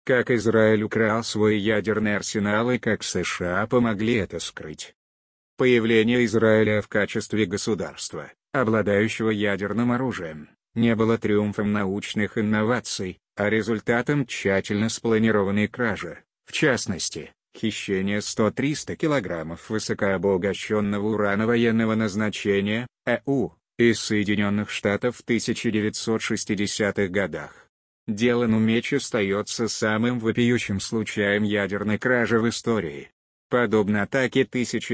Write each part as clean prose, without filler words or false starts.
Как Израиль украл свой ядерный арсенал и как США помогли это скрыть. Появление Израиля в качестве государства, обладающего ядерным оружием, не было триумфом научных инноваций, а результатом тщательно спланированной кражи, в частности, хищения 100-300 килограммов высокообогащенного урана военного назначения, из Соединенных Штатов в 1960-х годах. Дело Нумеч остается самым вопиющим случаем ядерной кражи в истории. Подобно атаке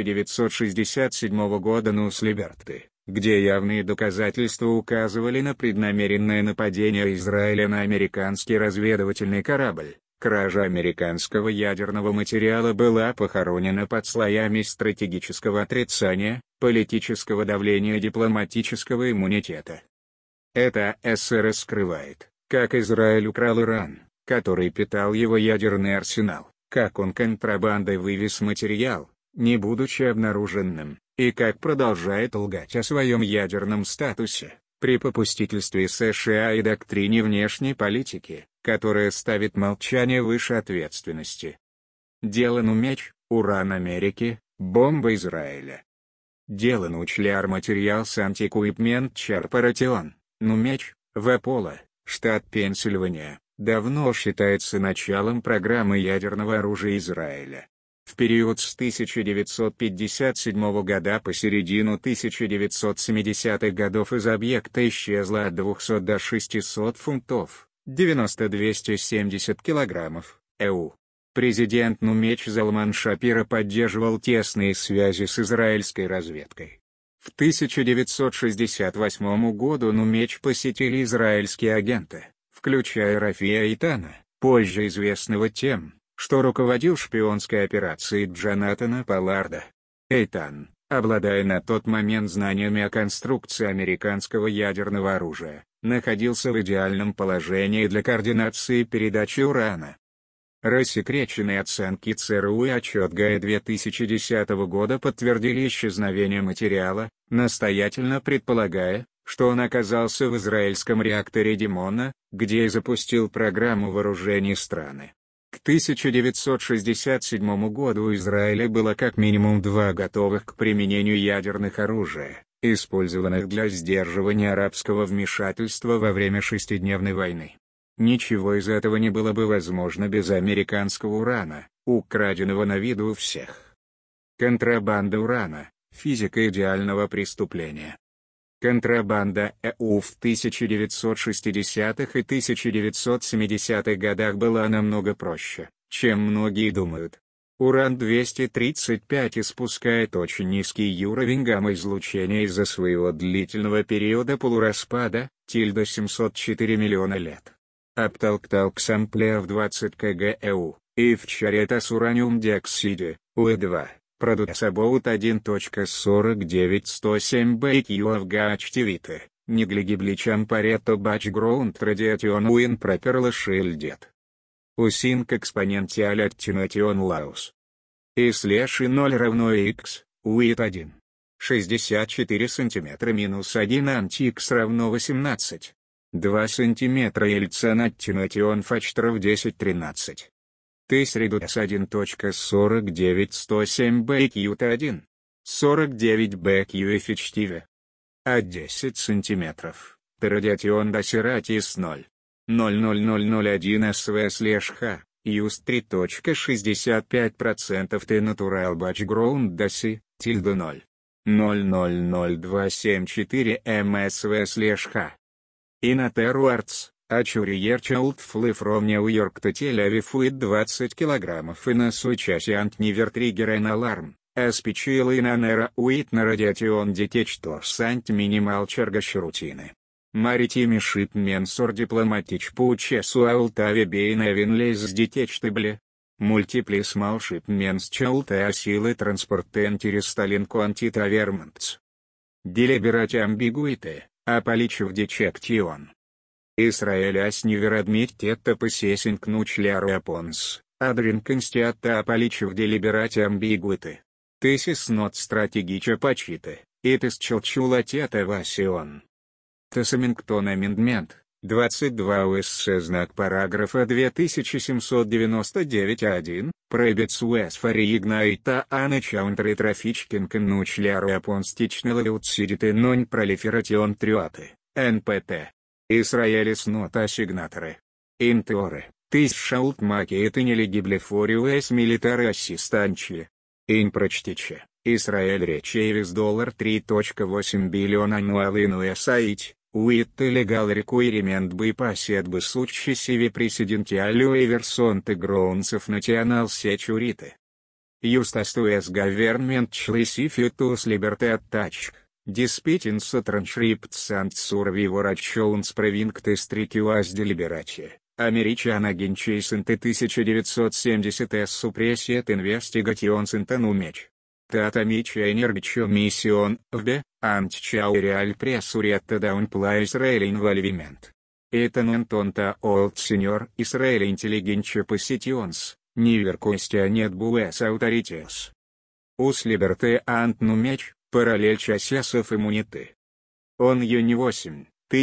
1967 года на Услиберты, где явные доказательства указывали на преднамеренное нападение Израиля на американский разведывательный корабль, кража американского ядерного материала была похоронена под слоями стратегического отрицания, политического давления и дипломатического иммунитета. Это СР скрывает, как Израиль украл уран, который питал его ядерный арсенал, как он контрабандой вывез материал, не будучи обнаруженным, и как продолжает лгать о своем ядерном статусе, при попустительстве США и доктрине внешней политики, которая ставит молчание выше ответственности. Дело Нумеч, уран Америки, бомба Израиля. Дело Nuclear Materials and Equipment Corporation, Нумеч, в Аполло, штат Пенсильвания, давно считается началом программы ядерного оружия Израиля. В период с 1957 года по середину 1970-х годов из объекта исчезло от 200 до 600 фунтов, 90-270 килограммов, Президент Нумеч Залман Шапира поддерживал тесные связи с израильской разведкой. В 1968 году Нумеч посетили израильские агенты, включая Рафия Эйтана, позже известного тем, что руководил шпионской операцией Джонатана Полларда. Эйтан, обладая на тот момент знаниями о конструкции американского ядерного оружия, находился в идеальном положении для координации передачи урана. Рассекреченные оценки ЦРУ и отчет ГАЭ 2010 года подтвердили исчезновение материала, настоятельно предполагая, что он оказался в израильском реакторе Димона, где и запустил программу вооружений страны. К 1967 году у Израиля было как минимум 2 готовых к применению ядерных оружия, использованных для сдерживания арабского вмешательства во время шестидневной войны. Ничего из этого не было бы возможно без американского урана, украденного на виду у всех. Контрабанда урана – физика идеального преступления. Контрабанда в 1960-х и 1970-х годах была намного проще, чем многие думают. Уран-235 испускает очень низкий уровень гамма-излучения из-за своего длительного периода полураспада, 704 миллиона лет. Обтолкталк сампле в 20 кГ и в чарета с ураниум-диоксиде, УЭ2, продукт about 1.49107 BQ в гаачтивите, неглигибличам парето бачгроунд радиation уин проперло шильдет. Усинк экспонентиаль аттинатион лаус. И слэш и 0 равно x, уит 1. 64 см минус 1 анти-x равно 18. 2 см Ельцин аттинатион факторов 10-13. Ты средус 1.49107 BQ1. 49 BQ эффективе. А 10 см. Радиation досератис 0. 00001 СВ/Х, юз 3.65% Т натурал бачгроунд доси, тильда 0. 000274 МСВ/Х. Инатеруартс, Ачуриерчаулт флыв from Нью-Йорк то Тель-Авив 20 килограммов и на сучаси антнивертригерен аларм, аспичила и нанера уит на радиation детечтор сант минимал чергащерутины. Маритими шип менсор дипломатич паучесу аултаве бейна винлейз с детечтыбле. Мультиплис малшип менс чаулта силы транспортен тересталин квантита вермантс. Делиберати амбигуите, аполичев дечектион. Израиль асниверадмит тетта посесинг нучляру апонс, адрин констиатта аполичев делиберати амбигуите. Тесис нот стратегича почиты, итис челчула тета васион. Тессамингтон амендмент, 22 УСС знак параграфа 2799.1, Пробец Уэсфари Игнайта Аначаунтри Трафичкинг Нучляру Апонстичнела Люцидиты Нонь Пролифератион Триоты, НПТ. Израилис нота сигнаторы. Интеоре, тыс шаут макиет и нелегиблефориуэс милитары ассистанчи. Ин прочтиче, Израиль речевис $3.8 билиона аннуалину эсаить. Уит легал requirement бы пассет бы суччисиви пресидентиалю эверсонты гроунсов национал сечуриты. Юстастуэс government члисифитус либерте оттачк, диспитинса траншрипт сантсурви ворачоунс провинкты стрикюаз делибераче, америчана генчейсенты 1970 с супрессиет инвестигатион синтанумеч. Татамича энергичо миссион, вбе, антчау реаль прессуретта даунпла Израиль инвольвимент. Итан Антонта олд сеньор Израиль интеллигенча посетионс, нивер костянет буэс ауторитес. Ус либерте ант нумеч, параллель часесов иммуниты. Он юни 8,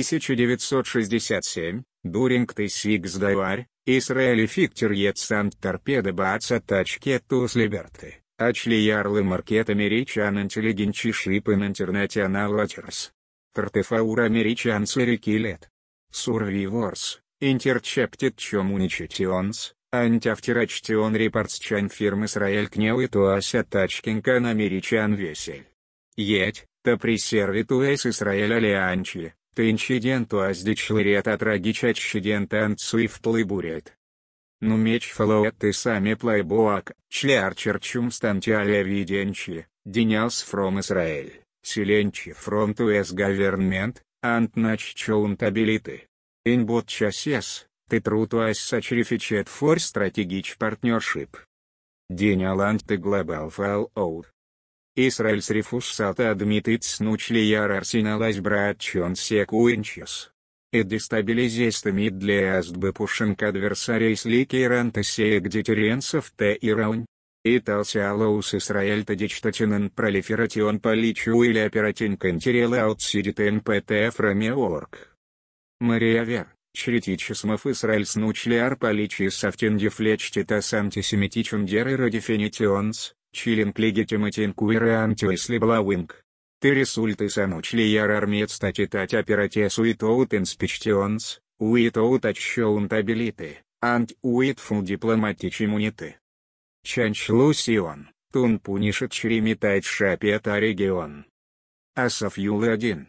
1967, дуринг ты сикс дайварь, Израиль фиктер ет сант торпеда баца тачкетус либерты. Achli ярлы маркет америчан интеллигенчи шипен интернационал атерс. Тартефаур америчан церикилет. Сурвиворс, интерчептит чомуничетионс, антиавтерачтион репортс чан фирм Израиль кнеуи туася тачкинкан америчан весель. Еть, та пресервитуэс Израиль алианчи, та инчидентуас дичлырет трагичачидента антсуифтлы бурет. Ну меч фалоэт ты сами плайбоак, члярчерчум стантиаля виденчи, денялс фром Израиль, силенчи фром туэс government, антнач чоунтабилиты. Инбот часес, ты трутуас сачрифичет фор стратегич партнершип. Денялант ты глобал фал оуд. Израиль срифуссата адмитыц нучлияр арсеналась брат чон секуинчес. И дестабилизестами для аздбы пушенк адверсарей слики рантасеек детеренсов те и раунь. И тался алоус Израиль тадичтатинен пролифератион поличу или оператинг интерела аутсидит НПТ фромеорг. Мария Вер, чритичесмов Израиль снучляр поличи софтиндифлечтитас антисемитичун деры родифинитионс, чилинг легитиматин куэры антиэслиблауинг. Ты ресульты санучлияр армиет статитать оператес уитоут инспичтионс, уитоут отщоунтабилиты, ант уит фул дипломатич иммуниты. Чанчлусион, тун пунишет чремитает шапета регион. Асаф Юлы 1,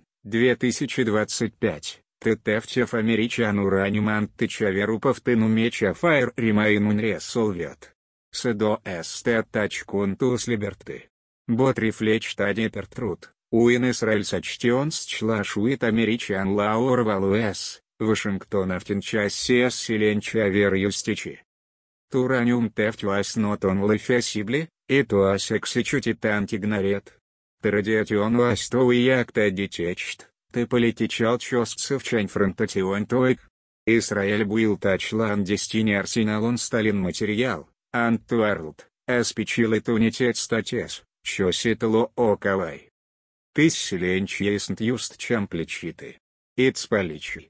2025, тетевтев америчан ураним антычаверупов тыну меча фаер римаинун ресолвет. Седо эсте оттачкунтус либерты. Ботри флеч тадипертруд. Уин Израиль сочтенс члашуит америчан лаур валуэс, Вашингтон автинчас силенча вер юстичи. Тураниум тефтюас нотон лафесибли, и туас эксичутит антигнарет. Ты радиатион уастоу и якта детечт, ты политичал чостцев чань фронтатион тойк. Израиль буил тачлан дестини арсеналон сталин материал, антуарлд, эспичил и тунитет статес, чоситало окавай. Тысячеленчьеснт юст чампличиты. Ицпаличи.